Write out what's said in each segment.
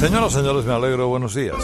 Señoras, señores, me alegro. Buenos días.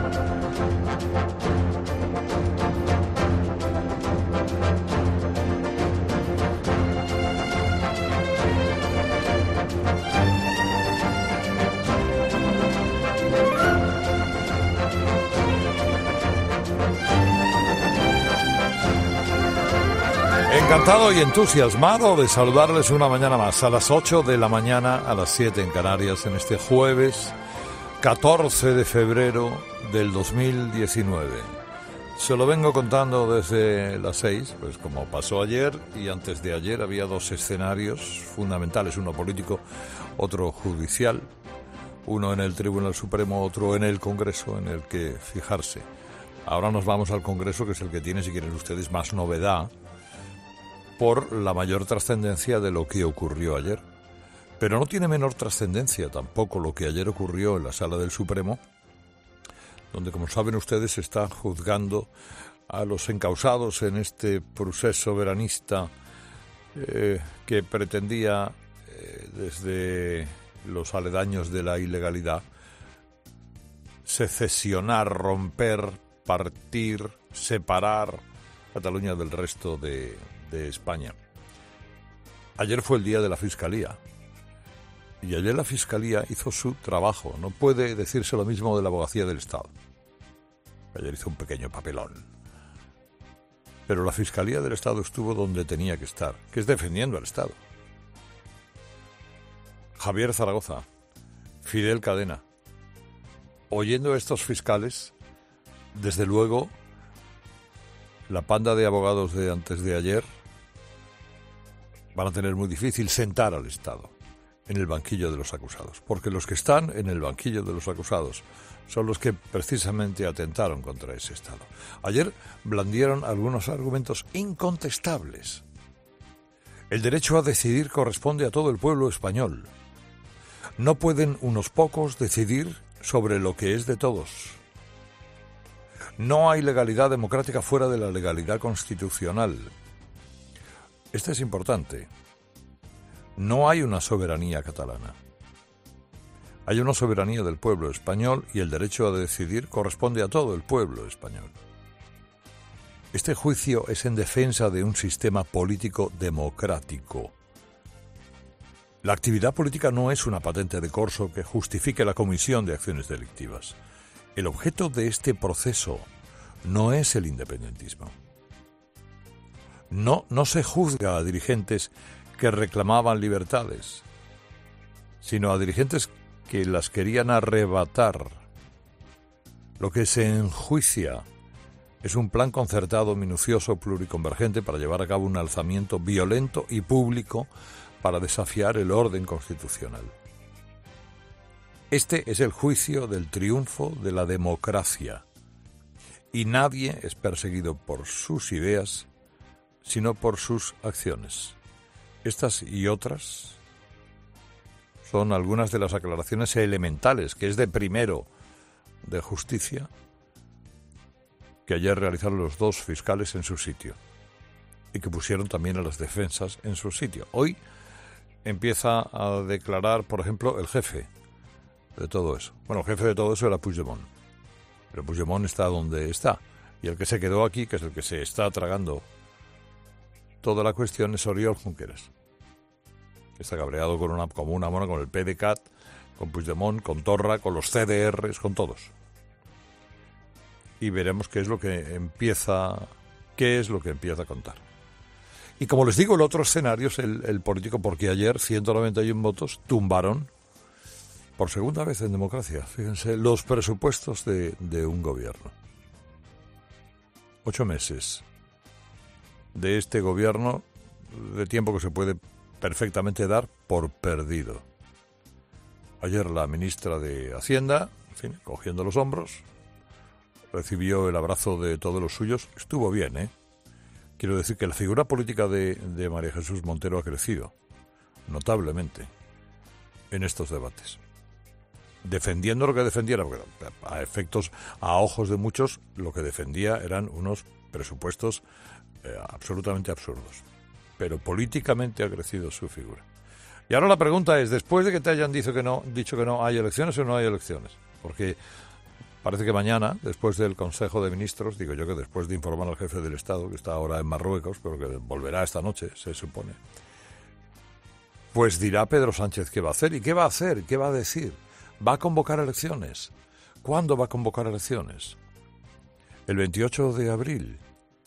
Encantado y entusiasmado de saludarles una mañana más, a las 8 de la mañana, a las 7 en Canarias, en este jueves 14 de febrero del 2019. Se lo vengo contando desde las 6, pues como pasó ayer y antes de ayer había dos escenarios fundamentales, uno político, otro judicial, uno en el Tribunal Supremo, otro en el Congreso, en el que fijarse. Ahora nos vamos al Congreso, que es el que tiene, si quieren ustedes, más novedad, por la mayor trascendencia de lo que ocurrió ayer. Pero no tiene menor trascendencia tampoco lo que ayer ocurrió en la Sala del Supremo, donde, como saben ustedes, se está juzgando a los encausados en este proceso soberanista que pretendía, desde los aledaños de la ilegalidad, secesionar, romper, partir, separar Cataluña del resto de España. Ayer fue el día de la Fiscalía y ayer la Fiscalía hizo su trabajo. No puede decirse lo mismo de la Abogacía del Estado. Ayer hizo un pequeño papelón, pero la Fiscalía del Estado estuvo donde tenía que estar, que es defendiendo al Estado. Javier Zaragoza, Fidel Cadena, oyendo a estos fiscales, desde luego la panda de abogados de antes de ayer van a tener muy difícil sentar al Estado en el banquillo de los acusados, porque los que están en el banquillo de los acusados son los que precisamente atentaron contra ese Estado. Ayer blandieron algunos argumentos incontestables. El derecho a decidir corresponde a todo el pueblo español. No pueden unos pocos decidir sobre lo que es de todos. No hay legalidad democrática fuera de la legalidad constitucional. Esto es importante. No hay una soberanía catalana. Hay una soberanía del pueblo español y el derecho a decidir corresponde a todo el pueblo español. Este juicio es en defensa de un sistema político democrático. La actividad política no es una patente de corso que justifique la comisión de acciones delictivas. El objeto de este proceso no es el independentismo. No se juzga a dirigentes que reclamaban libertades, sino a dirigentes que las querían arrebatar. Lo que se enjuicia es un plan concertado, minucioso, pluriconvergente para llevar a cabo un alzamiento violento y público para desafiar el orden constitucional. Este es el juicio del triunfo de la democracia, y nadie es perseguido por sus ideas, sino por sus acciones. Estas y otras son algunas de las aclaraciones elementales, que es de primero de justicia, que ayer realizaron los dos fiscales en su sitio y que pusieron también a las defensas en su sitio. Hoy empieza a declarar, por ejemplo, el jefe de todo eso. Bueno, el jefe de todo eso era Puigdemont, pero Puigdemont está donde está, y el que se quedó aquí, que es el que se está tragando toda la cuestión, es Oriol Junqueras, que está cabreado como una mona con el PDeCAT, con Puigdemont, con Torra, con los CDRs, con todos. Y veremos qué es lo que empieza a contar. Y como les digo, el otro escenario es el político, porque ayer 191 votos tumbaron, por segunda vez en democracia, fíjense, los presupuestos de un gobierno. 8 meses de este gobierno, de tiempo que se puede perfectamente dar por perdido. Ayer la ministra de Hacienda, en fin, cogiendo los hombros, recibió el abrazo de todos los suyos. Estuvo bien, ¿eh? Quiero decir que la figura política de María Jesús Montero ha crecido notablemente en estos debates, defendiendo lo que defendiera, porque a ojos de muchos, lo que defendía eran unos presupuestos absolutamente absurdos. Pero políticamente ha crecido su figura. Y ahora la pregunta es, después de que te hayan dicho que no, ¿hay elecciones o no hay elecciones? porque parece que mañana, después del Consejo de Ministros, digo yo que después de informar al jefe del Estado, que está ahora en Marruecos, pero que volverá esta noche, se supone, pues dirá Pedro Sánchez qué va a hacer. ¿Y qué va a hacer? ¿Qué va a decir? ¿Va a convocar elecciones? ¿Cuándo va a convocar elecciones? ¿El 28 de abril?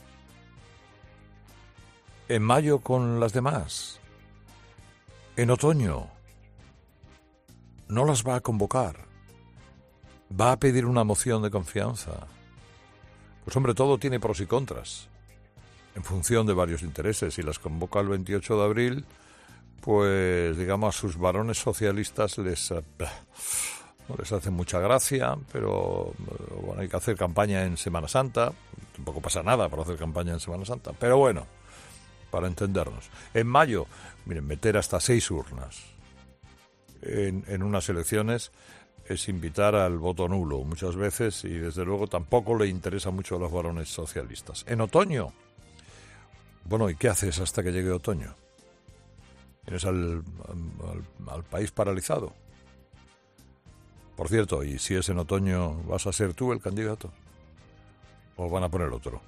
¿En mayo con las demás? ¿En otoño? ¿No las va a convocar? ¿Va a pedir una moción de confianza? Pues hombre, todo tiene pros y contras, en función de varios intereses. Si las convoca el 28 de abril, pues digamos a sus varones socialistas no les hace mucha gracia, pero bueno, hay que hacer campaña en Semana Santa. Tampoco pasa nada por hacer campaña en Semana Santa, pero bueno, para entendernos. En mayo, miren, meter hasta 6 urnas en unas elecciones es invitar al voto nulo muchas veces, y desde luego tampoco le interesa mucho a los varones socialistas. En otoño, bueno, ¿y qué haces hasta que llegue otoño? ¿Tienes al país paralizado? Por cierto, ¿y si es en otoño vas a ser tú el candidato? ¿O van a poner otro?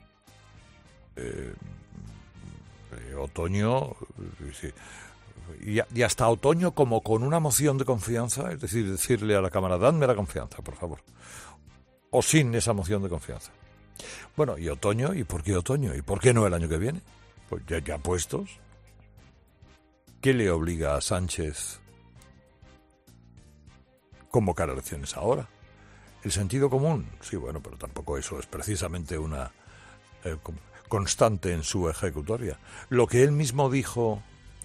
Otoño, sí. Y hasta otoño como con una moción de confianza, es decir, decirle a la Cámara, dadme la confianza, por favor. O sin esa moción de confianza. Bueno, ¿y otoño? ¿Y por qué otoño? ¿Y por qué no el año que viene? Pues ya puestos. ¿Qué le obliga a Sánchez convocar elecciones ahora? ¿El sentido común? Sí, bueno, pero tampoco eso es precisamente una constante en su ejecutoria. Lo que él mismo dijo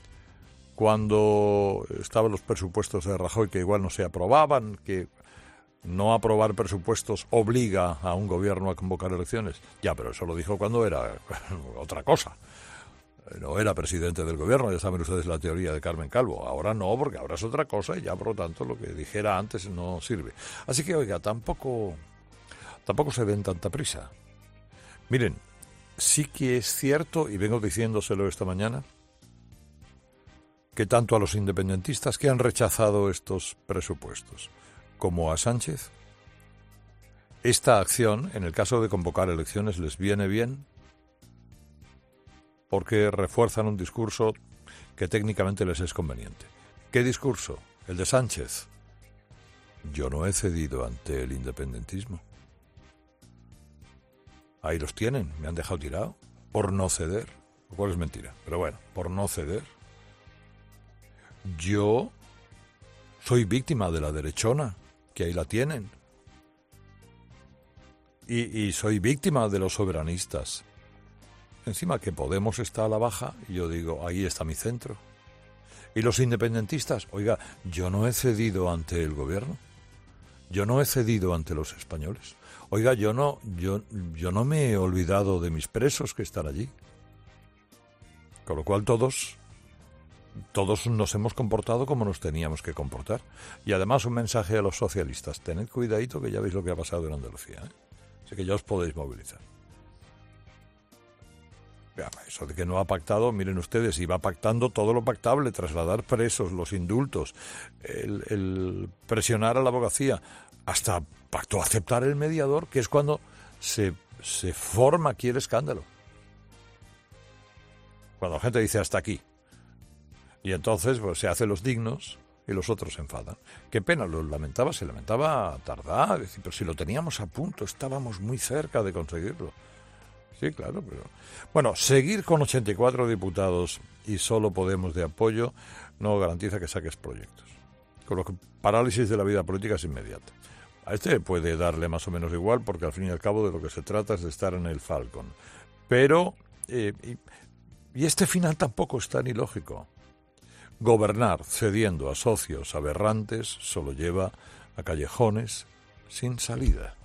cuando estaban los presupuestos de Rajoy, que igual no se aprobaban, que no aprobar presupuestos obliga a un gobierno a convocar elecciones. Ya, pero eso lo dijo cuando era otra cosa. No era presidente del gobierno, ya saben ustedes la teoría de Carmen Calvo. Ahora no, porque ahora es otra cosa y ya por lo tanto lo que dijera antes no sirve. Así que, oiga, tampoco se den tanta prisa. Miren, sí que es cierto, y vengo diciéndoselo esta mañana, que tanto a los independentistas que han rechazado estos presupuestos como a Sánchez, esta acción, en el caso de convocar elecciones, les viene bien porque refuerzan un discurso que técnicamente les es conveniente. ¿Qué discurso? El de Sánchez. Yo no he cedido ante el independentismo. Ahí los tienen, me han dejado tirado por no ceder, lo cual es mentira, pero bueno, por no ceder. Yo soy víctima de la derechona, que ahí la tienen. Y soy víctima de los soberanistas. Encima que Podemos está a la baja, y yo digo, ahí está mi centro. Y los independentistas, oiga, yo no he cedido ante el gobierno. Yo no he cedido ante los españoles. Oiga, yo no me he olvidado de mis presos que están allí. Con lo cual todos nos hemos comportado como nos teníamos que comportar. Y además un mensaje a los socialistas. Tened cuidadito que ya veis lo que ha pasado en Andalucía, ¿eh? Así que ya os podéis movilizar. Eso de que no ha pactado, miren ustedes, iba pactando todo lo pactable, trasladar presos, los indultos, el presionar a la abogacía, hasta pactó aceptar el mediador, que es cuando se forma aquí el escándalo. Cuando la gente dice hasta aquí. Y entonces pues, se hacen los dignos y los otros se enfadan. Qué pena, se lamentaba tardar, decir, pero si lo teníamos a punto, estábamos muy cerca de conseguirlo. Sí, claro, pero... Bueno, seguir con 84 diputados y solo Podemos de apoyo no garantiza que saques proyectos. Con lo que parálisis de la vida política es inmediata. A este puede darle más o menos igual, porque al fin y al cabo de lo que se trata es de estar en el Falcon. Pero, y este final tampoco es tan ilógico. Gobernar cediendo a socios aberrantes solo lleva a callejones sin salida.